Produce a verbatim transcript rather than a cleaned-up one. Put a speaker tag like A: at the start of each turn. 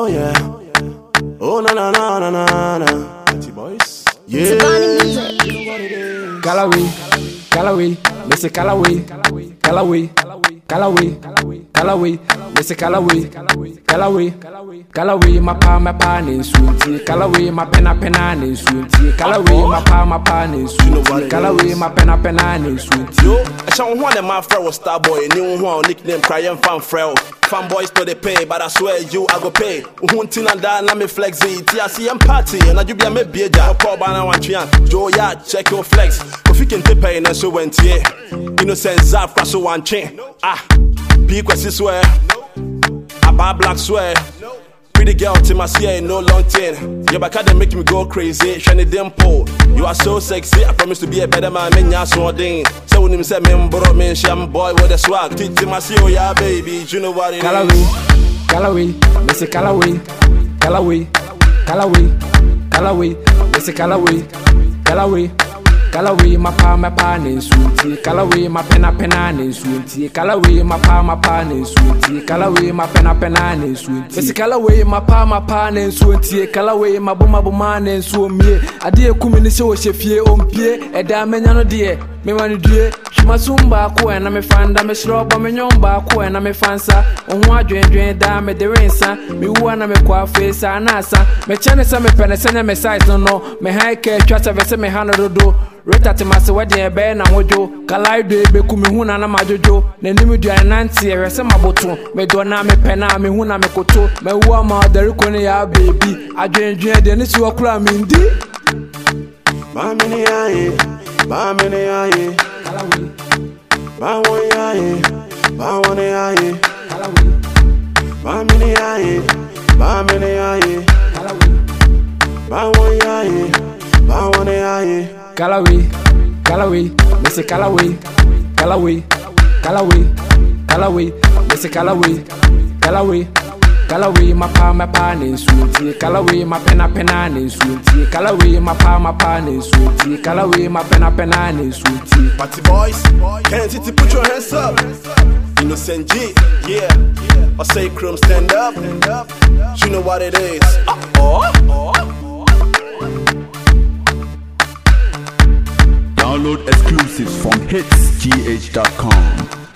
A: yeah. Oh na na na na na na. Pretty boys. Yeah.
B: Callaway, Callaway, Mister Callaway, Callaway, Callaway, Callaway, Mister Callaway, Callaway, Callaway, my pa, my pa, and sweetie, Callaway, my penna, penna, and sweetie, Callaway, my pa, my pa, and sweetie, Callaway, my penna, penna, and sweetie.
A: Yo, I saw one of my friend was Starboy, new one nickname crying fan frail. Fanboys to the pay, but I swear you I go pay. Hunting and down, let me flex it. T I C M party, and I do be a me be a job. Call by one trian. Joe, yeah, check your flex. If you can tip pay, and so went here. Innocent Zaf, cross one chain. Ah, peak was this swear. I buy black swear. Pretty girl, Tim, I see no long thing. Your back they make me go crazy. Shiny dimple, you are so sexy. I promise to be a better man. Men, ya so ding. So when him say, "Men, bro, men, sham boy with the swag." Tim, I see oh yeah, baby. You know what it
B: Callaway,
A: is?
B: Callaway, Mister Callaway, Callaway, Callaway, Callaway, Mister Callaway, Callaway. Callaway, my pa, my pa, and sweetie. Callaway, my penna, penna, and sweetie. Callaway, my pa, my pa, and sweetie. Callaway, my penna, penna, and sweetie. Mister Callaway, my pa, my pa, and sweetie. Callaway, my buma buma, and so me. I dear kumini so chefie on pie. A damn dear. Me want to do she must soon back when I'm a fan. I'm a slop, I'm a young back when I'm a fancy. On one drain, drain, damn it, the rain, son. Me one of me qua face, and answer. Me channel some penny, send me size, no, no. Me high care, trust of a semi hundred do. Rita to my wedding, Ben and Wojo. Kalai de Bekumihuna and Majojo. Nenimu and Nancy, a summer bottle. Me dona me penna, me huna me koto. Me wama, the Rukonia baby. I drain, drain, the Nisu Okra Mindy.
A: Mamini aye, mamini aye.
B: Callaway,
A: Bawoni aye, bawoni aye.
B: Callaway,
A: Mamini aye, mamini aye.
B: Callaway,
A: Bawoni aye, bawoni aye.
B: Callaway, Callaway, Mister Callaway, Callaway, Callaway, Callaway, Mister Callaway, Callaway, Callaway, my pa, my pa, and sweetie. Callaway, my penna, penna, and sweetie. Callaway, my pa, my pa, and sweetie. Callaway, my penna, penna, and sweetie.
A: Party boys, can't you put your hands up? Innocent G, yeah. I say Chrome stand up. You know what it is. Uh oh.
C: Download exclusives from hits g h dot com.